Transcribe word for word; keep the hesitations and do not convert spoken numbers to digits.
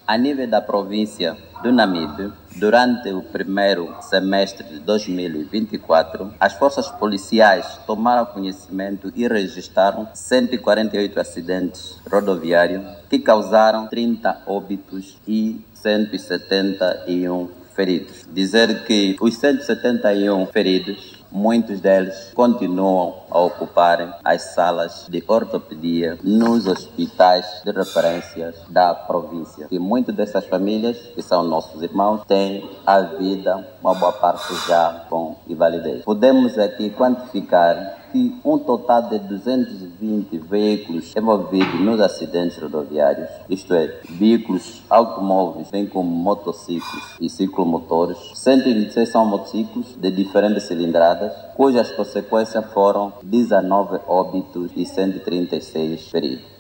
A nível da província do Namibe, durante o primeiro semestre de dois mil e vinte e quatro, as forças policiais tomaram conhecimento e registraram cento e quarenta e oito acidentes rodoviários que causaram trinta óbitos e cento e setenta e um feridos. Dizer que os cento e setenta e um feridos, muitos deles continuam a ocuparem as salas de ortopedia nos hospitais de referência da província. E muitas dessas famílias, que são nossos irmãos, têm a vida, uma boa parte já com invalidez. Podemos aqui quantificar que um total de duzentos e vinte veículos envolvidos nos acidentes rodoviários, isto é, veículos automóveis, bem como motociclos e ciclomotores, cento e vinte e seis são motociclos de diferentes cilindradas, cujas consequências foram dezenove óbitos e cento e trinta e seis feridos.